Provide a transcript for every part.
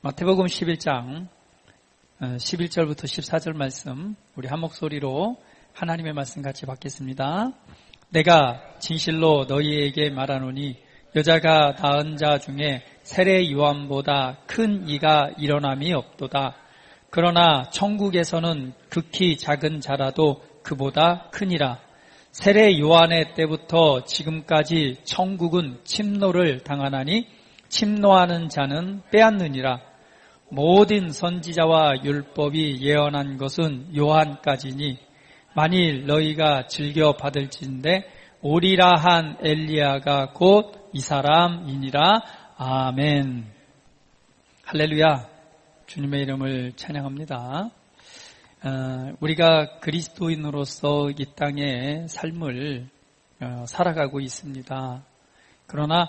마태복음 11장 11절부터 14절 말씀 우리 한 목소리로 하나님의 말씀 같이 받겠습니다. 내가 진실로 너희에게 말하노니 여자가 낳은 자 중에 세례 요한보다 큰 이가 일어남이 없도다. 그러나 천국에서는 극히 작은 자라도 그보다 크니라. 세례 요한의 때부터 지금까지 천국은 침노를 당하나니 침노하는 자는 빼앗느니라. 모든 선지자와 율법이 예언한 것은 요한까지니 만일 너희가 즐겨 받을진대 오리라 한 엘리야가 곧 이 사람이니라. 아멘. 할렐루야. 주님의 이름을 찬양합니다. 우리가 그리스도인으로서 이 땅의 삶을 살아가고 있습니다. 그러나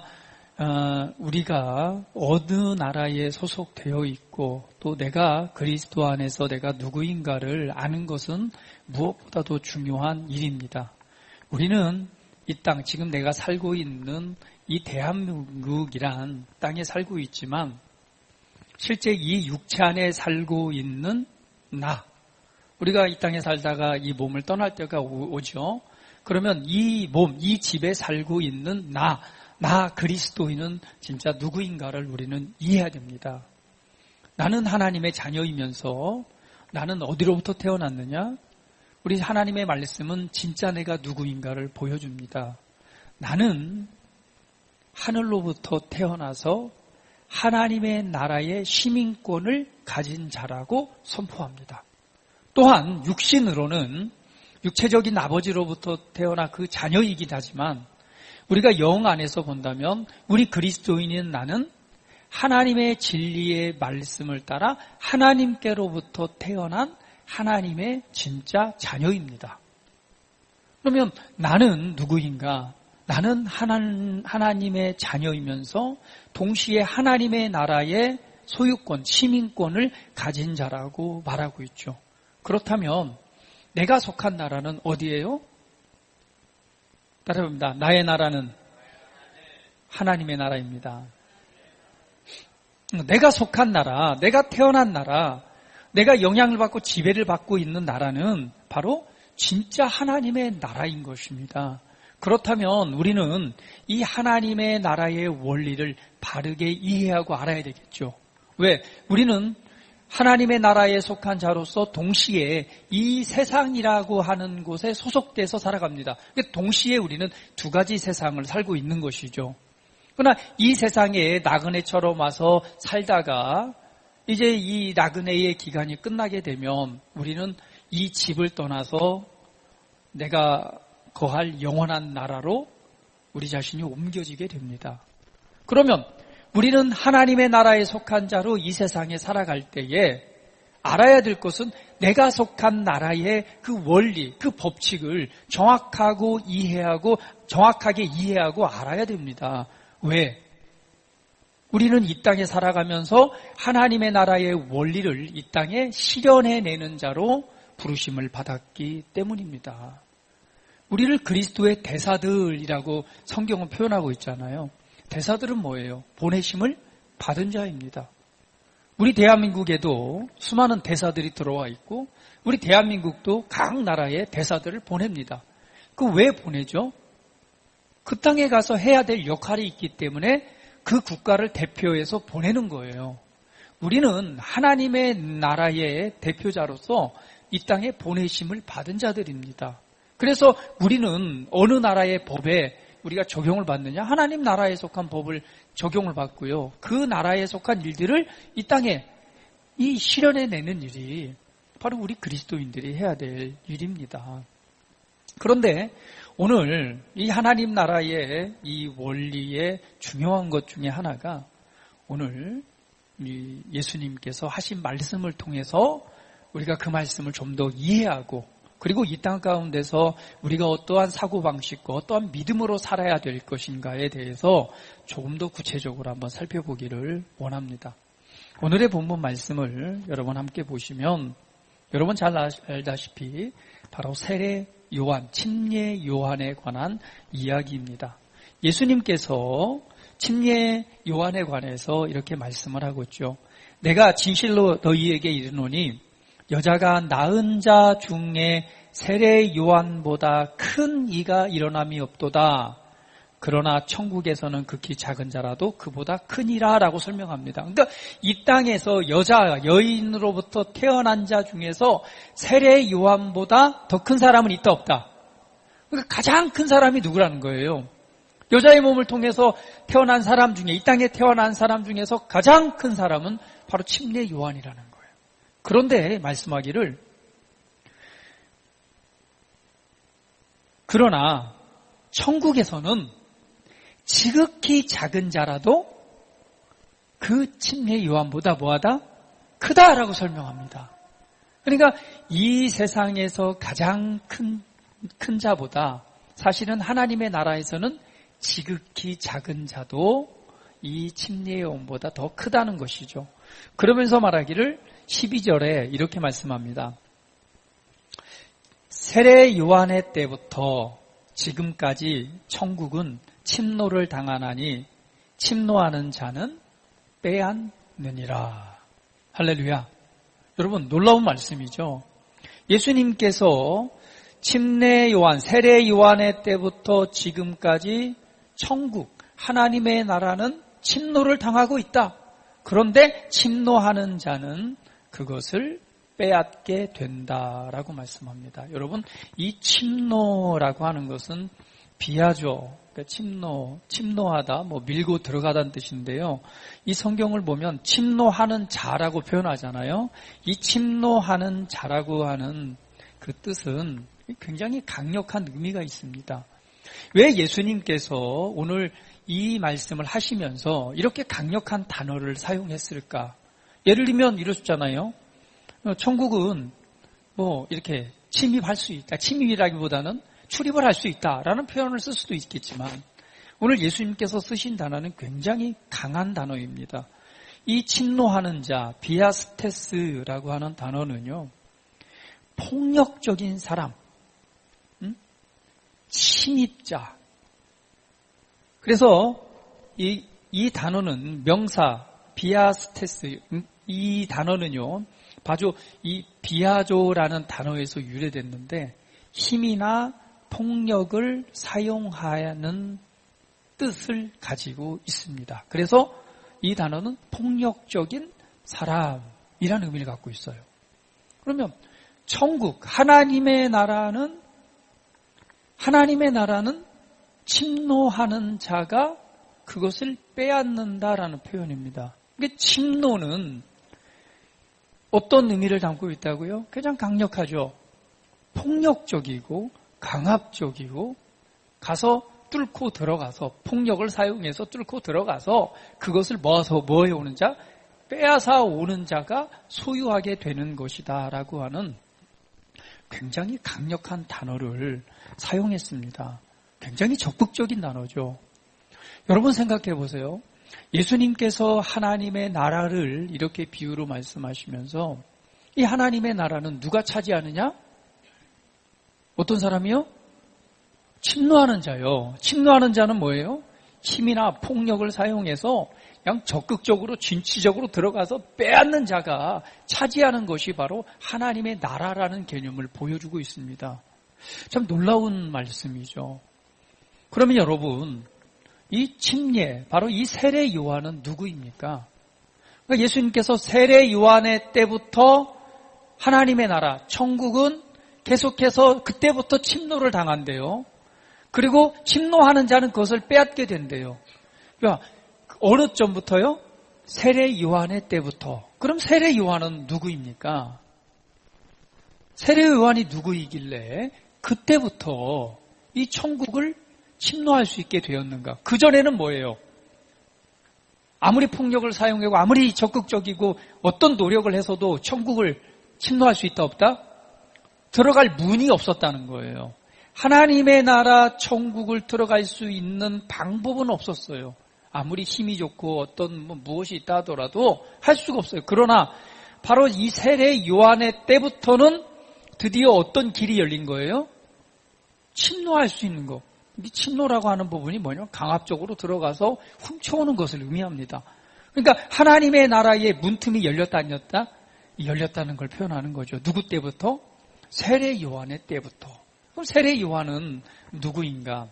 우리가 어느 나라에 소속되어 있고 또 내가 그리스도 안에서 내가 누구인가를 아는 것은 무엇보다도 중요한 일입니다. 우리는 이 땅, 지금 내가 살고 있는 이 대한민국이란 땅에 살고 있지만 실제 이 육체 안에 살고 있는 나, 우리가 이 땅에 살다가 이 몸을 떠날 때가 오죠. 그러면 이 몸, 이 집에 살고 있는 나 그리스도인은 진짜 누구인가를 우리는 이해해야 됩니다. 나는 하나님의 자녀이면서 나는 어디로부터 태어났느냐? 우리 하나님의 말씀은 진짜 내가 누구인가를 보여줍니다. 나는 하늘로부터 태어나서 하나님의 나라의 시민권을 가진 자라고 선포합니다. 또한 육신으로는 육체적인 아버지로부터 태어나 그 자녀이긴 하지만 우리가 영 안에서 본다면 우리 그리스도인인 나는 하나님의 진리의 말씀을 따라 하나님께로부터 태어난 하나님의 진짜 자녀입니다. 그러면 나는 누구인가? 나는 하나님의 자녀이면서 동시에 하나님의 나라의 소유권, 시민권을 가진 자라고 말하고 있죠. 그렇다면 내가 속한 나라는 어디예요? 따라합니다. 나의 나라는 하나님의 나라입니다. 내가 속한 나라, 내가 태어난 나라, 내가 영향을 받고 지배를 받고 있는 나라는 바로 진짜 하나님의 나라인 것입니다. 그렇다면 우리는 이 하나님의 나라의 원리를 바르게 이해하고 알아야 되겠죠. 왜? 우리는 하나님의 나라에 속한 자로서 동시에 이 세상이라고 하는 곳에 소속돼서 살아갑니다. 동시에 우리는 두 가지 세상을 살고 있는 것이죠. 그러나 이 세상에 나그네처럼 와서 살다가 이제 이 나그네의 기간이 끝나게 되면 우리는 이 집을 떠나서 내가 거할 영원한 나라로 우리 자신이 옮겨지게 됩니다. 그러면 우리는 하나님의 나라에 속한 자로 이 세상에 살아갈 때에 알아야 될 것은 내가 속한 나라의 그 원리, 그 법칙을 정확하게 이해하고 알아야 됩니다. 왜? 우리는 이 땅에 살아가면서 하나님의 나라의 원리를 이 땅에 실현해내는 자로 부르심을 받았기 때문입니다. 우리를 그리스도의 대사들이라고 성경은 표현하고 있잖아요. 대사들은 뭐예요? 보내심을 받은 자입니다. 우리 대한민국에도 수많은 대사들이 들어와 있고 우리 대한민국도 각 나라의 대사들을 보냅니다. 그 왜 보내죠? 그 땅에 가서 해야 될 역할이 있기 때문에 그 국가를 대표해서 보내는 거예요. 우리는 하나님의 나라의 대표자로서 이 땅에 보내심을 받은 자들입니다. 그래서 우리는 어느 나라의 법에 우리가 적용을 받느냐? 하나님 나라에 속한 법을 적용을 받고요. 그 나라에 속한 일들을 이 땅에 이 실현해내는 일이 바로 우리 그리스도인들이 해야 될 일입니다. 그런데 오늘 이 하나님 나라의 이 원리의 중요한 것 중에 하나가 오늘 예수님께서 하신 말씀을 통해서 우리가 그 말씀을 좀 더 이해하고 그리고 이 땅 가운데서 우리가 어떠한 사고방식과 어떠한 믿음으로 살아야 될 것인가에 대해서 조금 더 구체적으로 한번 살펴보기를 원합니다. 오늘의 본문 말씀을 여러분 함께 보시면 여러분 잘 알다시피 바로 세례 요한, 침례 요한에 관한 이야기입니다. 예수님께서 침례 요한에 관해서 이렇게 말씀을 하고 있죠. 내가 진실로 너희에게 이르노니 여자가 낳은 자 중에 세례 요한보다 큰 이가 일어남이 없도다. 그러나 천국에서는 극히 작은 자라도 그보다 크니라 라고 설명합니다. 그러니까 이 땅에서 여인으로부터 태어난 자 중에서 세례 요한보다 더 큰 사람은 있다 없다. 그러니까 가장 큰 사람이 누구라는 거예요. 여자의 몸을 통해서 태어난 사람 중에, 이 땅에 태어난 사람 중에서 가장 큰 사람은 바로 침례 요한이라는 거예요. 그런데 말씀하기를 그러나 천국에서는 지극히 작은 자라도 그 침례 요한보다 뭐하다? 크다라고 설명합니다. 그러니까 이 세상에서 가장 큰 자보다 사실은 하나님의 나라에서는 지극히 작은 자도 이 침례 요한보다 더 크다는 것이죠. 그러면서 말하기를 12절에 이렇게 말씀합니다. 세례 요한의 때부터 지금까지 천국은 침노를 당하나니 침노하는 자는 빼앗느니라. 할렐루야. 여러분 놀라운 말씀이죠. 예수님께서 침례 요한, 세례 요한의 때부터 지금까지 천국, 하나님의 나라는 침노를 당하고 있다. 그런데 침노하는 자는 그것을 빼앗게 된다라고 말씀합니다. 여러분, 이 침노라고 하는 것은 비하죠. 그러니까 침노하다, 밀고 들어가다는 뜻인데요. 이 성경을 보면 침노하는 자라고 표현하잖아요. 이 침노하는 자라고 하는 그 뜻은 굉장히 강력한 의미가 있습니다. 왜 예수님께서 오늘 이 말씀을 하시면서 이렇게 강력한 단어를 사용했을까? 예를 들면 이러셨잖아요. 천국은 이렇게 침입할 수 있다. 침입이라기보다는 출입을 할 수 있다라는 표현을 쓸 수도 있겠지만 오늘 예수님께서 쓰신 단어는 굉장히 강한 단어입니다. 이 침노하는 자, 비아스테스라고 하는 단어는요. 폭력적인 사람, 침입자. 그래서 이 단어는 명사 비아스테스, 이 단어는요. 바로 이 비아조라는 단어에서 유래됐는데 힘이나 폭력을 사용하는 뜻을 가지고 있습니다. 그래서 이 단어는 폭력적인 사람이라는 의미를 갖고 있어요. 그러면 천국, 하나님의 나라는 침노하는 자가 그것을 빼앗는다라는 표현입니다. 그러니까 침노는 어떤 의미를 담고 있다고요? 가장 강력하죠. 폭력적이고 강압적이고 가서 뚫고 들어가서 폭력을 사용해서 뚫고 들어가서 그것을 모아서 뭐 해오는 자? 빼앗아 오는 자가 소유하게 되는 것이다라고 하는 굉장히 강력한 단어를 사용했습니다. 굉장히 적극적인 단어죠. 여러분 생각해 보세요. 예수님께서 하나님의 나라를 이렇게 비유로 말씀하시면서 이 하나님의 나라는 누가 차지하느냐? 어떤 사람이요? 침노하는 자요. 침노하는 자는 뭐예요? 힘이나 폭력을 사용해서 그냥 적극적으로 진취적으로 들어가서 빼앗는 자가 차지하는 것이 바로 하나님의 나라라는 개념을 보여주고 있습니다. 참 놀라운 말씀이죠. 그러면 여러분, 이 침례, 바로 이 세례 요한은 누구입니까? 그러니까 예수님께서 세례 요한의 때부터 하나님의 나라, 천국은 계속해서 그때부터 침노를 당한대요. 그리고 침노하는 자는 그것을 빼앗게 된대요. 그러니까 어느 점부터요? 세례 요한의 때부터. 그럼 세례 요한은 누구입니까? 세례 요한이 누구이길래 그때부터 이 천국을 침노할 수 있게 되었는가? 그전에는 뭐예요? 아무리 폭력을 사용하고 아무리 적극적이고 어떤 노력을 해서도 천국을 침노할 수 있다 없다? 들어갈 문이 없었다는 거예요. 하나님의 나라 천국을 들어갈 수 있는 방법은 없었어요. 아무리 힘이 좋고 어떤 무엇이 있다 하더라도 할 수가 없어요. 그러나 바로 이 세례 요한의 때부터는 드디어 어떤 길이 열린 거예요? 침노할 수 있는 거. 이 침노라고 하는 부분이 뭐냐면 강압적으로 들어가서 훔쳐오는 것을 의미합니다. 그러니까 하나님의 나라의 문틈이 열렸다 안 열렸다? 열렸다는 걸 표현하는 거죠. 누구 때부터? 세례 요한의 때부터. 그럼 세례 요한은 누구인가?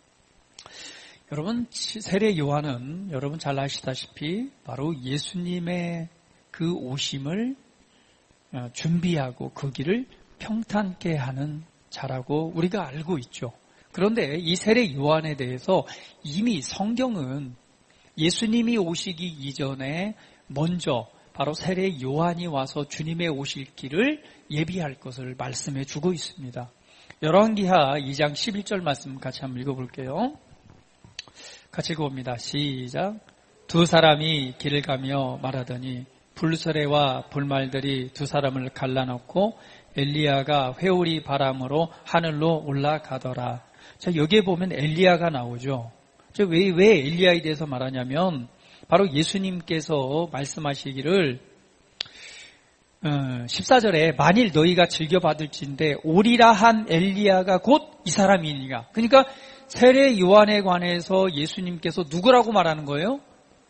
여러분, 세례 요한은 여러분 잘 아시다시피 바로 예수님의 그 오심을 준비하고 그 길을 평탄케 하는 자라고 우리가 알고 있죠. 그런데 이 세례 요한에 대해서 이미 성경은 예수님이 오시기 이전에 먼저 바로 세례 요한이 와서 주님의 오실 길을 예비할 것을 말씀해 주고 있습니다. 열왕기하 2장 11절 말씀 같이 한번 읽어볼게요. 같이 읽어봅니다. 시작. 두 사람이 길을 가며 말하더니 불수레와 불말들이 두 사람을 갈라놓고 엘리야가 회오리 바람으로 하늘로 올라가더라. 자, 여기에 보면 엘리야가 나오죠. 왜 엘리야에 대해서 말하냐면 바로 예수님께서 말씀하시기를 14절에 만일 너희가 즐겨받을진대 오리라 한 엘리야가 곧 이 사람이니라. 그러니까 세례 요한에 관해서 예수님께서 누구라고 말하는 거예요?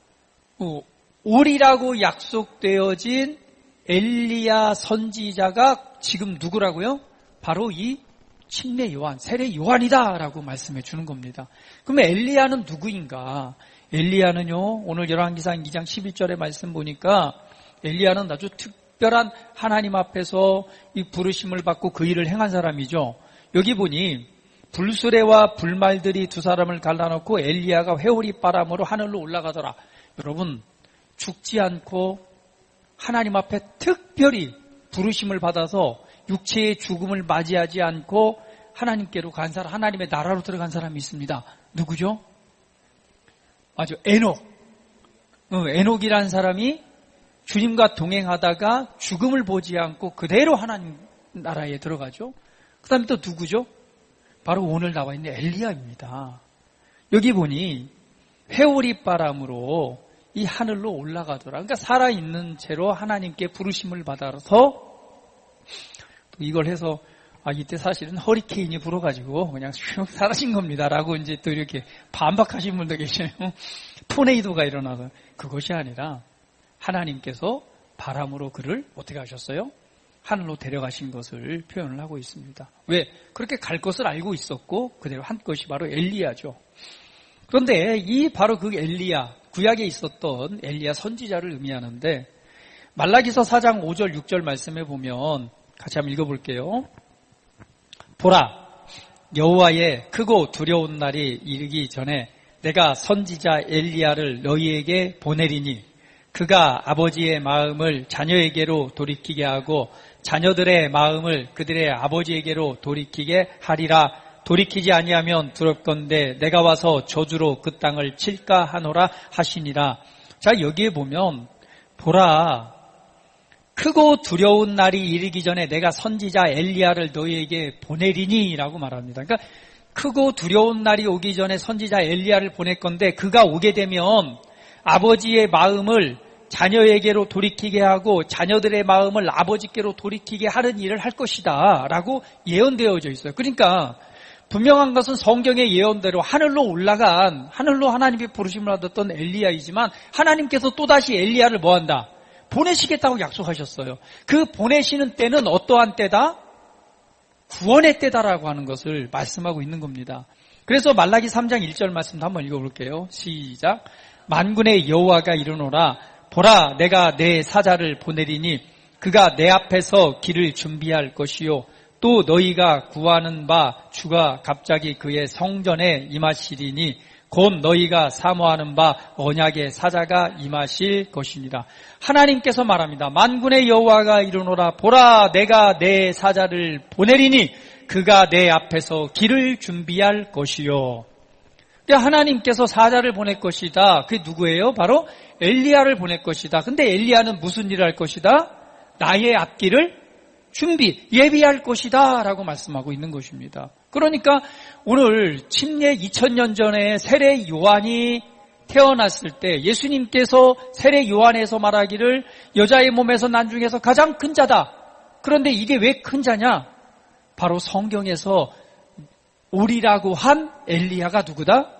오리라고 약속되어진 엘리야 선지자가 지금 누구라고요? 바로 이 침례 요한, 세례 요한이다라고 말씀해 주는 겁니다. 그러면 엘리야는 누구인가? 엘리야는요, 오늘 열왕기상 2장 11절의 말씀 보니까 엘리야는 아주 특별한 하나님 앞에서 이 부르심을 받고 그 일을 행한 사람이죠. 여기 보니 불수레와 불말들이 두 사람을 갈라놓고 엘리야가 회오리 바람으로 하늘로 올라가더라. 여러분, 죽지 않고 하나님 앞에 특별히 부르심을 받아서 육체의 죽음을 맞이하지 않고 하나님께로 간 사람, 하나님의 나라로 들어간 사람이 있습니다. 누구죠? 맞아, 에녹. 에녹이라는 사람이 주님과 동행하다가 죽음을 보지 않고 그대로 하나님 나라에 들어가죠. 그 다음에 또 누구죠? 바로 오늘 나와 있는 엘리야입니다. 여기 보니 회오리 바람으로 이 하늘로 올라가더라. 그러니까 살아있는 채로 하나님께 부르심을 받아서 또 이걸 해서 이때 사실은 허리케인이 불어가지고 그냥 슉 사라진 겁니다라고 이제 또 이렇게 반박하시는 분도 계시네요. 토네이도가 일어나서 그것이 아니라 하나님께서 바람으로 그를 어떻게 하셨어요? 하늘로 데려가신 것을 표현을 하고 있습니다. 왜? 그렇게 갈 것을 알고 있었고 그대로 한 것이 바로 엘리야죠. 그런데 이 바로 그 엘리야, 구약에 있었던 엘리야 선지자를 의미하는데 말라기서 4장 5절 6절 말씀에 보면 같이 한번 읽어볼게요. 보라, 여호와의 크고 두려운 날이 이르기 전에 내가 선지자 엘리야를 너희에게 보내리니 그가 아버지의 마음을 자녀에게로 돌이키게 하고 자녀들의 마음을 그들의 아버지에게로 돌이키게 하리라. 돌이키지 아니하면 두렵건대 내가 와서 저주로 그 땅을 칠까 하노라 하시니라. 자, 여기에 보면 보라, 크고 두려운 날이 이르기 전에 내가 선지자 엘리야를 너희에게 보내리니 라고 말합니다. 그러니까 크고 두려운 날이 오기 전에 선지자 엘리야를 보낼 건데 그가 오게 되면 아버지의 마음을 자녀에게로 돌이키게 하고 자녀들의 마음을 아버지께로 돌이키게 하는 일을 할 것이다 라고 예언되어져 있어요. 그러니까 분명한 것은 성경의 예언대로 하늘로 하나님의 부르심을 받았던 엘리야이지만 하나님께서 또다시 엘리야를 뭐한다? 보내시겠다고 약속하셨어요. 그 보내시는 때는 어떠한 때다? 구원의 때다라고 하는 것을 말씀하고 있는 겁니다. 그래서 말라기 3장 1절 말씀도 한번 읽어볼게요. 시작. 만군의 여호와가 이르노라 보라 내가 내 사자를 보내리니 그가 내 앞에서 길을 준비할 것이요 또 너희가 구하는 바 주가 갑자기 그의 성전에 임하시리니 곧 너희가 사모하는 바 언약의 사자가 임하실 것입니다. 하나님께서 말합니다. 만군의 여호와가 이르노라 보라 내가 내 사자를 보내리니 그가 내 앞에서 길을 준비할 것이요. 하나님께서 사자를 보낼 것이다. 그게 누구예요? 바로 엘리야를 보낼 것이다. 근데 엘리야는 무슨 일을 할 것이다? 나의 앞길을 예비할 것이다 라고 말씀하고 있는 것입니다. 그러니까 오늘 침례 2000년 전에 세례 요한이 태어났을 때 예수님께서 세례 요한에서 말하기를 여자의 몸에서 난 중에서 가장 큰 자다. 그런데 이게 왜 큰 자냐? 바로 성경에서 오리라고 한 엘리야가 누구다?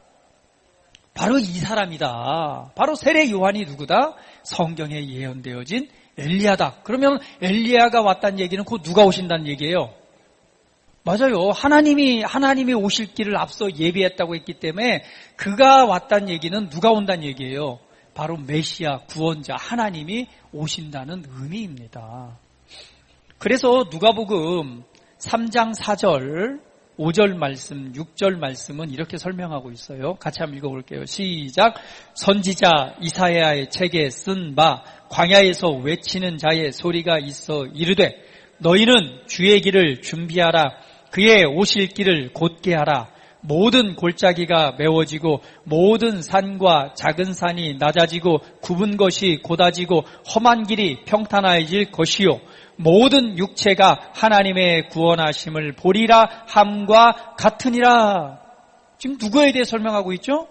바로 이 사람이다. 바로 세례 요한이 누구다? 성경에 예언되어진 엘리야다. 그러면 엘리야가 왔다는 얘기는 곧 누가 오신다는 얘기예요? 맞아요. 하나님이 오실 길을 앞서 예비했다고 했기 때문에 그가 왔다는 얘기는 누가 온다는 얘기예요? 바로 메시아, 구원자, 하나님이 오신다는 의미입니다. 그래서 누가복음 3장 4절, 5절 말씀, 6절 말씀은 이렇게 설명하고 있어요. 같이 한번 읽어볼게요. 시작. 선지자 이사야의 책에 쓴 바 광야에서 외치는 자의 소리가 있어 이르되 너희는 주의 길을 준비하라. 그의 오실 길을 곧게 하라. 모든 골짜기가 메워지고 모든 산과 작은 산이 낮아지고 굽은 것이 곧아지고 험한 길이 평탄해질 것이요. 모든 육체가 하나님의 구원하심을 보리라 함과 같으니라. 지금 누구에 대해 설명하고 있죠?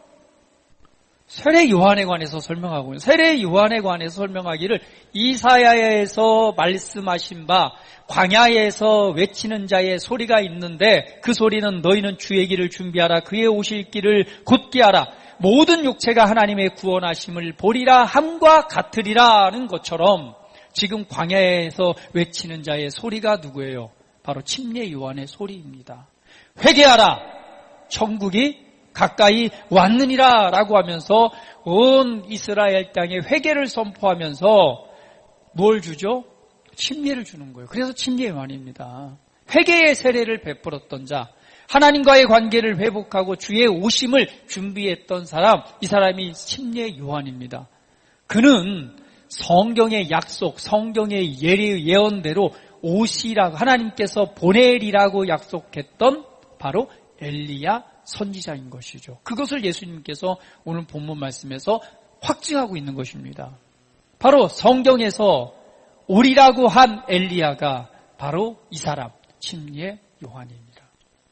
세례 요한에 관해서 설명하고 있는, 세례 요한에 관해서 설명하기를 이사야에서 말씀하신 바 광야에서 외치는 자의 소리가 있는데 그 소리는 너희는 주의 길을 준비하라. 그의 오실 길을 곧게 하라. 모든 육체가 하나님의 구원하심을 보리라 함과 같으리라는 것처럼 지금 광야에서 외치는 자의 소리가 누구예요? 바로 침례 요한의 소리입니다. 회개하라. 천국이 가까이 왔느니라 라고 하면서 온 이스라엘 땅에 회개를 선포하면서 뭘 주죠? 침례를 주는 거예요. 그래서 침례 요한입니다. 회개의 세례를 베풀었던 자, 하나님과의 관계를 회복하고 주의 오심을 준비했던 사람, 이 사람이 침례 요한입니다. 그는 성경의 약속, 성경의 예언대로 오시라고 하나님께서 보내리라고 약속했던 바로 엘리야 선지자인 것이죠. 그것을 예수님께서 오늘 본문 말씀에서 확증하고 있는 것입니다. 바로 성경에서 오리라고 한 엘리야가 바로 이 사람, 침례 요한입니다.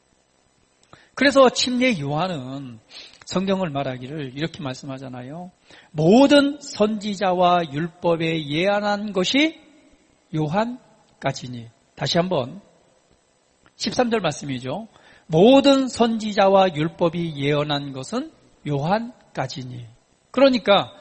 그래서 침례 요한은 성경을 말하기를 이렇게 말씀하잖아요. 모든 선지자와 율법에 예언한 것이 요한까지니. 다시 한번 13절 말씀이죠. 모든 선지자와 율법이 예언한 것은 요한까지니. 그러니까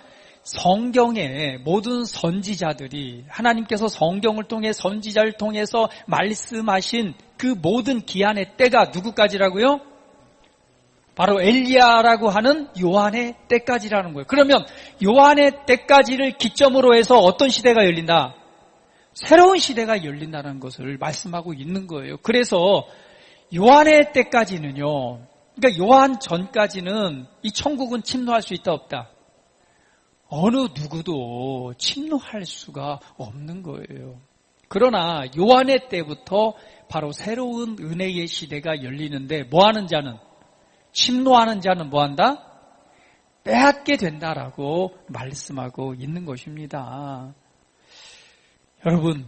성경의 모든 선지자들이 하나님께서 성경을 통해 선지자를 통해서 말씀하신 그 모든 기한의 때가 누구까지라고요? 바로 엘리야라고 하는 요한의 때까지라는 거예요. 그러면 요한의 때까지를 기점으로 해서 어떤 시대가 열린다? 새로운 시대가 열린다는 것을 말씀하고 있는 거예요. 그래서 요한의 때까지는요, 그러니까 요한 전까지는 이 천국은 침노할 수 있다 없다? 어느 누구도 침노할 수가 없는 거예요. 그러나 요한의 때부터 바로 새로운 은혜의 시대가 열리는데 뭐하는 자는? 침노하는 자는 뭐한다? 빼앗게 된다라고 말씀하고 있는 것입니다. 여러분,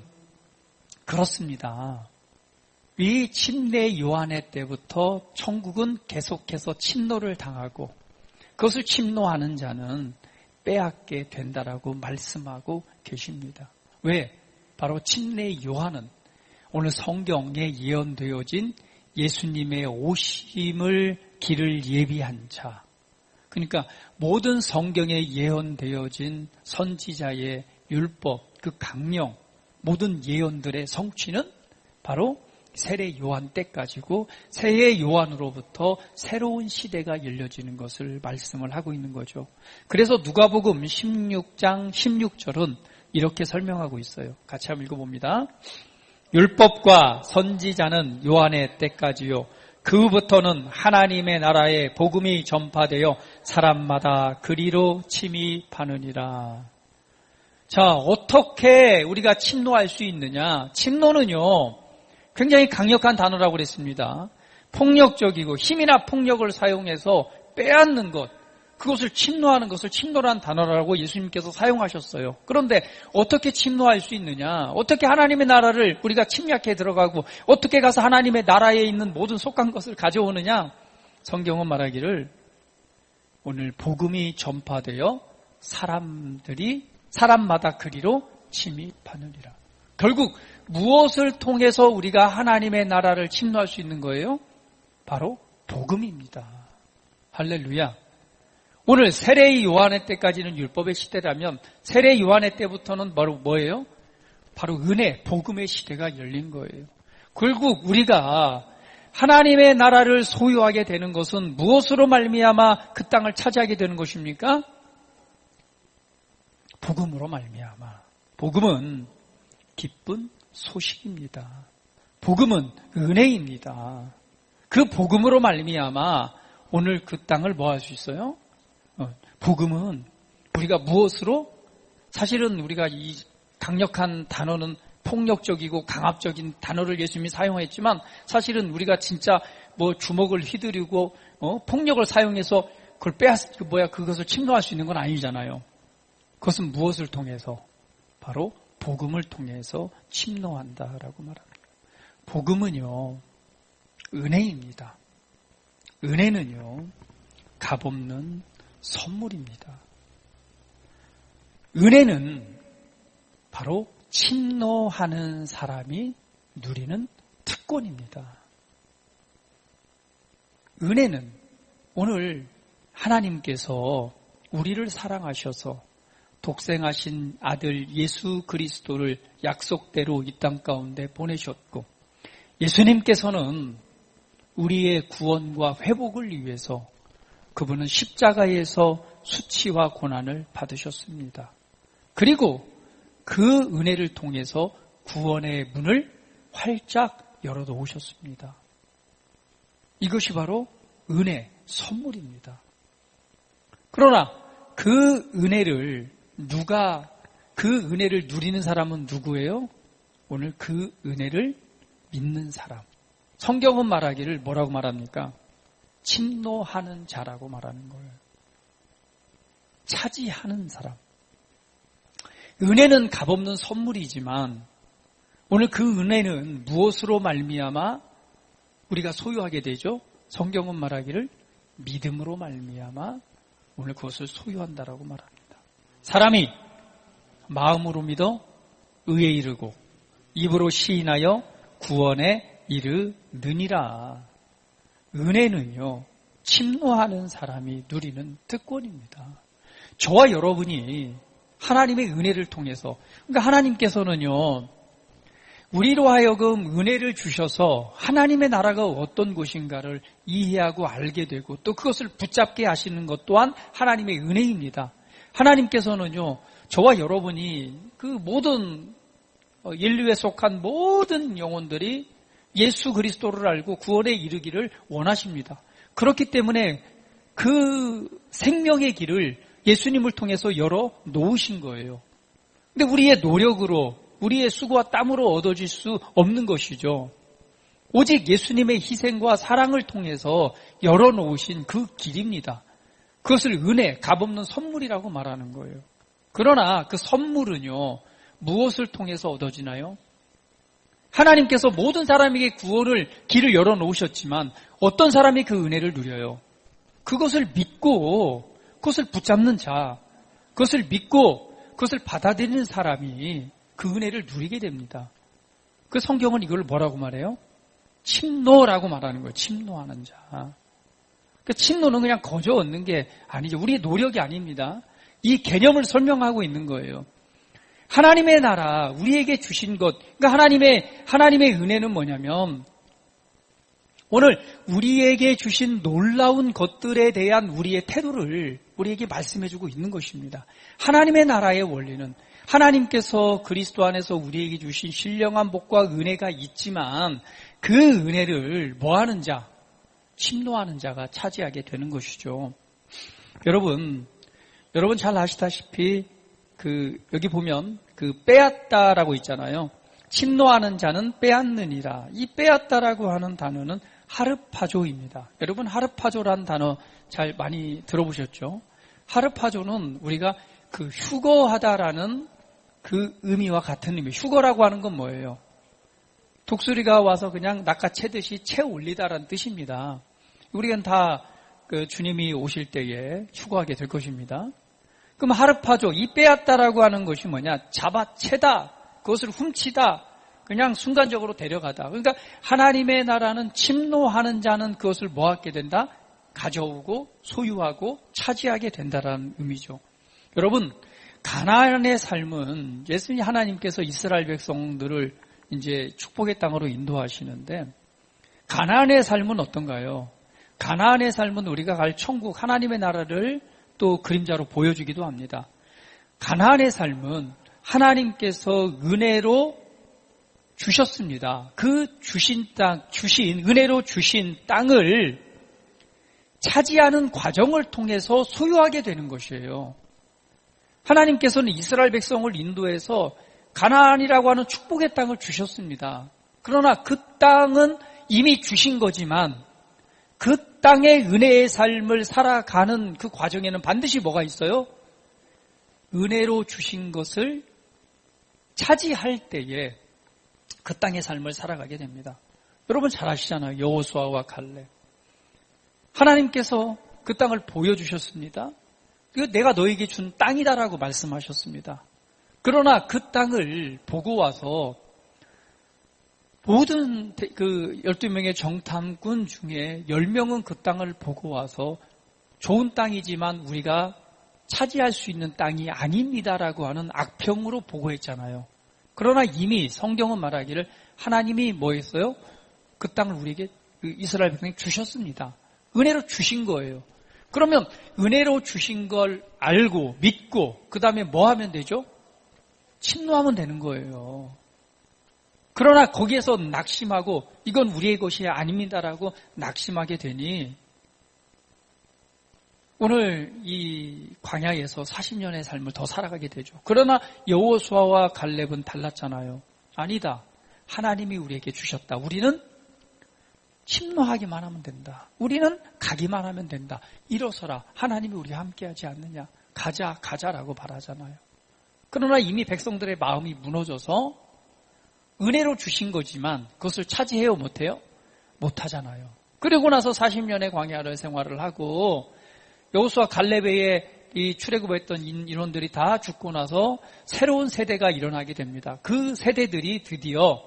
그렇습니다. 이 침례 요한의 때부터 천국은 계속해서 침노를 당하고 그것을 침노하는 자는 빼앗게 된다라고 말씀하고 계십니다. 왜? 바로 침례 요한은 오늘 성경에 예언되어진 예수님의 오심을 길을 예비한 자. 그러니까 모든 성경에 예언되어진 선지자의 율법, 그 강령, 모든 예언들의 성취는 바로 세례 요한 때까지고 세례 요한으로부터 새로운 시대가 열려지는 것을 말씀을 하고 있는 거죠. 그래서 누가복음 16장 16절은 이렇게 설명하고 있어요. 같이 한번 읽어봅니다. 율법과 선지자는 요한의 때까지요. 그 후부터는 하나님의 나라의 복음이 전파되어 사람마다 그리로 침입하느니라. 자, 어떻게 우리가 침노할 수 있느냐? 침노는요, 굉장히 강력한 단어라고 그랬습니다. 폭력적이고 힘이나 폭력을 사용해서 빼앗는 것, 그것을 침노하는 것을 침노라는 단어라고 예수님께서 사용하셨어요. 그런데 어떻게 침노할 수 있느냐? 어떻게 하나님의 나라를 우리가 침략해 들어가고 어떻게 가서 하나님의 나라에 있는 모든 속한 것을 가져오느냐? 성경은 말하기를 오늘 복음이 전파되어 사람마다 그리로 침입하느니라. 결국 무엇을 통해서 우리가 하나님의 나라를 침노할 수 있는 거예요? 바로 복음입니다. 할렐루야. 오늘 세례 요한의 때까지는 율법의 시대라면 세례 요한의 때부터는 바로 뭐예요? 바로 은혜, 복음의 시대가 열린 거예요. 결국 우리가 하나님의 나라를 소유하게 되는 것은 무엇으로 말미암아 그 땅을 차지하게 되는 것입니까? 복음으로 말미암아. 복음은 기쁜 소식입니다. 복음은 은혜입니다. 그 복음으로 말미암아 오늘 그 땅을 뭐 할 수 있어요? 복음은 우리가 무엇으로? 사실은 우리가 이 강력한 단어는 폭력적이고 강압적인 단어를 예수님이 사용했지만 사실은 우리가 진짜 뭐 주먹을 휘두르고 폭력을 사용해서 그것을 침노할 수 있는 건 아니잖아요. 그것은 무엇을 통해서? 바로 복음을 통해서 침노한다라고 말합니다. 복음은요, 은혜입니다. 은혜는요, 값없는 선물입니다. 은혜는 바로 침노하는 사람이 누리는 특권입니다. 은혜는 오늘 하나님께서 우리를 사랑하셔서 독생하신 아들 예수 그리스도를 약속대로 이 땅 가운데 보내셨고 예수님께서는 우리의 구원과 회복을 위해서 그분은 십자가에서 수치와 고난을 받으셨습니다. 그리고 그 은혜를 통해서 구원의 문을 활짝 열어놓으셨습니다. 이것이 바로 은혜, 선물입니다. 그러나 그 은혜를 누리는 사람은 누구예요? 오늘 그 은혜를 믿는 사람. 성경은 말하기를 뭐라고 말합니까? 침노하는 자라고 말하는 거예요. 차지하는 사람. 은혜는 값없는 선물이지만 오늘 그 은혜는 무엇으로 말미암아 우리가 소유하게 되죠? 성경은 말하기를 믿음으로 말미암아 오늘 그것을 소유한다라고 말합니다. 사람이 마음으로 믿어 의에 이르고 입으로 시인하여 구원에 이르느니라. 은혜는요, 침노하는 사람이 누리는 특권입니다. 저와 여러분이 하나님의 은혜를 통해서, 그러니까 하나님께서는요, 우리로 하여금 은혜를 주셔서 하나님의 나라가 어떤 곳인가를 이해하고 알게 되고 또 그것을 붙잡게 하시는 것 또한 하나님의 은혜입니다. 하나님께서는요, 저와 여러분이 그 모든 인류에 속한 모든 영혼들이 예수 그리스도를 알고 구원에 이르기를 원하십니다. 그렇기 때문에 그 생명의 길을 예수님을 통해서 열어 놓으신 거예요. 근데 우리의 노력으로, 우리의 수고와 땀으로 얻어질 수 없는 것이죠. 오직 예수님의 희생과 사랑을 통해서 열어 놓으신 그 길입니다. 그것을 은혜, 값없는 선물이라고 말하는 거예요. 그러나 그 선물은요, 무엇을 통해서 얻어지나요? 하나님께서 모든 사람에게 길을 열어 놓으셨지만 어떤 사람이 그 은혜를 누려요? 그것을 믿고 그것을 붙잡는 자, 그것을 믿고 그것을 받아들이는 사람이 그 은혜를 누리게 됩니다. 그 성경은 이걸 뭐라고 말해요? 침노라고 말하는 거예요. 침노하는 자. 그 침노는 그냥 거저 얻는 게 아니죠. 우리의 노력이 아닙니다. 이 개념을 설명하고 있는 거예요. 하나님의 나라, 우리에게 주신 것, 그러니까 하나님의 은혜는 뭐냐면 오늘 우리에게 주신 놀라운 것들에 대한 우리의 태도를 우리에게 말씀해주고 있는 것입니다. 하나님의 나라의 원리는 하나님께서 그리스도 안에서 우리에게 주신 신령한 복과 은혜가 있지만 그 은혜를 뭐하는 자, 침노하는 자가 차지하게 되는 것이죠. 여러분 잘 아시다시피 여기 보면 빼앗다라고 있잖아요. 침노하는 자는 빼앗느니라. 이 빼앗다라고 하는 단어는 하르파조입니다. 여러분 하르파조라는 단어 잘 많이 들어보셨죠? 하르파조는 우리가 휴거하다라는 그 의미와 같은 의미. 휴거라고 하는 건 뭐예요? 독수리가 와서 그냥 낚아채듯이 채 올리다라는 뜻입니다. 우리는 다 주님이 오실 때에 휴거하게 될 것입니다. 그럼 하르파조, 이 빼앗다라고 하는 것이 뭐냐? 잡아채다, 그것을 훔치다, 그냥 순간적으로 데려가다. 그러니까 하나님의 나라는 침노하는 자는 그것을 뭐하게 된다? 가져오고 소유하고 차지하게 된다라는 의미죠. 여러분, 가나안의 삶은 예수님 하나님께서 이스라엘 백성들을 이제 축복의 땅으로 인도하시는데 가나안의 삶은 어떤가요? 가나안의 삶은 우리가 갈 천국 하나님의 나라를 또 그림자로 보여주기도 합니다. 가나안의 삶은 하나님께서 은혜로 주셨습니다. 그 은혜로 주신 땅을 차지하는 과정을 통해서 소유하게 되는 것이에요. 하나님께서는 이스라엘 백성을 인도해서 가나안이라고 하는 축복의 땅을 주셨습니다. 그러나 그 땅은 이미 주신 거지만 그 땅의 은혜의 삶을 살아가는 그 과정에는 반드시 뭐가 있어요? 은혜로 주신 것을 차지할 때에 그 땅의 삶을 살아가게 됩니다. 여러분 잘 아시잖아요. 여호수아와 갈렙. 하나님께서 그 땅을 보여주셨습니다. 이거 내가 너에게 준 땅이다라고 말씀하셨습니다. 그러나 그 땅을 보고 와서 모든 그 12명의 정탐꾼 중에 10명은 그 땅을 보고 와서 좋은 땅이지만 우리가 차지할 수 있는 땅이 아닙니다라고 하는 악평으로 보고했잖아요. 그러나 이미 성경은 말하기를 하나님이 뭐 했어요? 그 땅을 우리에게 이스라엘 백성에게 주셨습니다. 은혜로 주신 거예요. 그러면 은혜로 주신 걸 알고 믿고 그 다음에 뭐 하면 되죠? 침노하면 되는 거예요. 그러나 거기에서 낙심하고 이건 우리의 것이 아닙니다라고 낙심하게 되니 오늘 이 광야에서 40년의 삶을 더 살아가게 되죠. 그러나 여호수아와 갈렙은 달랐잖아요. 아니다. 하나님이 우리에게 주셨다. 우리는 침노하기만 하면 된다. 우리는 가기만 하면 된다. 일어서라. 하나님이 우리와 함께하지 않느냐. 가자라고 말하잖아요. 그러나 이미 백성들의 마음이 무너져서 은혜로 주신 거지만 그것을 차지해요 못해요? 못하잖아요. 그리고 나서 40년의 광야를 생활을 하고 여호수아 갈렙의 이 출애굽했던 인원들이 다 죽고 나서 새로운 세대가 일어나게 됩니다. 그 세대들이 드디어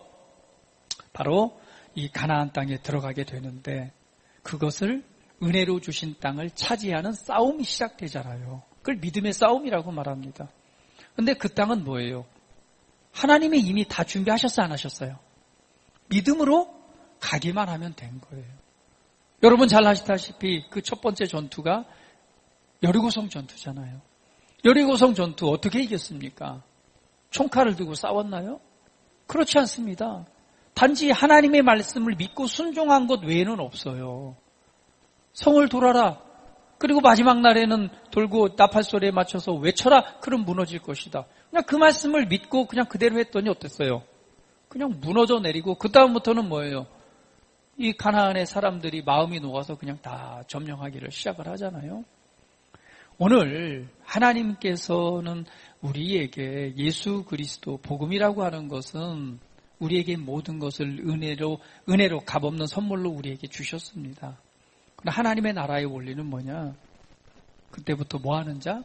바로 이 가나안 땅에 들어가게 되는데 그것을 은혜로 주신 땅을 차지하는 싸움이 시작되잖아요. 그걸 믿음의 싸움이라고 말합니다. 그런데 그 땅은 뭐예요? 하나님이 이미 다 준비하셨어요, 안 하셨어요? 믿음으로 가기만 하면 된 거예요. 여러분 잘 아시다시피 그 첫 번째 전투가 여리고성 전투잖아요. 여리고성 전투 어떻게 이겼습니까? 총칼을 들고 싸웠나요? 그렇지 않습니다. 단지 하나님의 말씀을 믿고 순종한 것 외에는 없어요. 성을 돌아라. 그리고 마지막 날에는 돌고 나팔소리에 맞춰서 외쳐라. 그럼 무너질 것이다. 그냥 그 말씀을 믿고 그냥 그대로 했더니 어땠어요? 그냥 무너져 내리고 그 다음부터는 뭐예요? 이 가나안의 사람들이 마음이 녹아서 그냥 다 점령하기를 시작을 하잖아요. 오늘 하나님께서는 우리에게 예수 그리스도 복음이라고 하는 것은 우리에게 모든 것을 은혜로 값없는 선물로 우리에게 주셨습니다. 그러나 하나님의 나라의 원리는 뭐냐? 그때부터 뭐 하는 자?